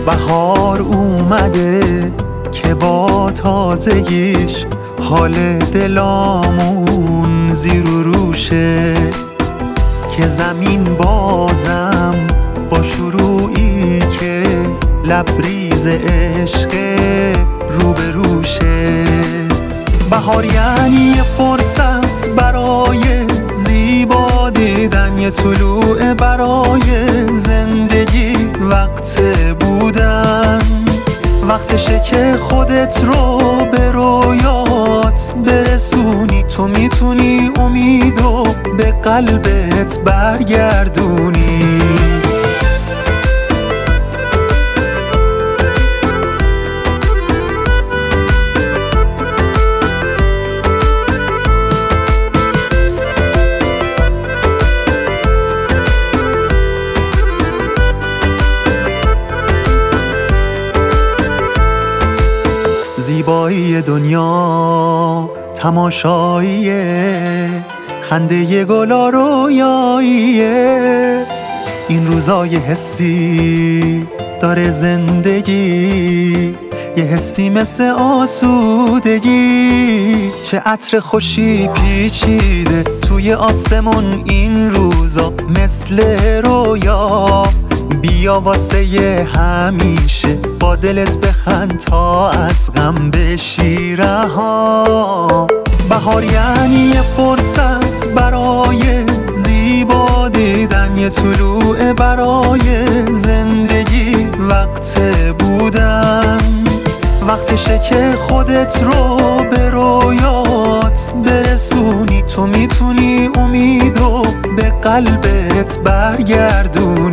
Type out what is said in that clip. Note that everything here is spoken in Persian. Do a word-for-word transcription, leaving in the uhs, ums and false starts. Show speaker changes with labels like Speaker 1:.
Speaker 1: بهار اومده که با تازگیش حال دلامون زیر و روشه، که زمین بازم با شروعی که لبریز عشق روبروشه. بهار یعنی یه فرصت برای زیبا دیدن، یه طلوع برای زندگی، وقت بودن. وقتشه که خودت رو به رویات برسونی، تو میتونی امیدو به قلبت برگردونی. زیبایی دنیا تماشاییه، خنده گلا رویاییه. این روزای حسی داره زندگی، یه حسی مثل آسودگی. چه عطر خوشی پیچیده توی آسمون این روزا، مثل رویا. بیا واسه همیشه با دلت بخند تا از غم بشی رها. بهار یعنی یه فرصت برای زیبا دیدن، یه طلوع برای زندگی، وقت بودن. وقتشه که خودت رو به رویات برسونی، تو میتونی امیدو به قلبت برگردونی.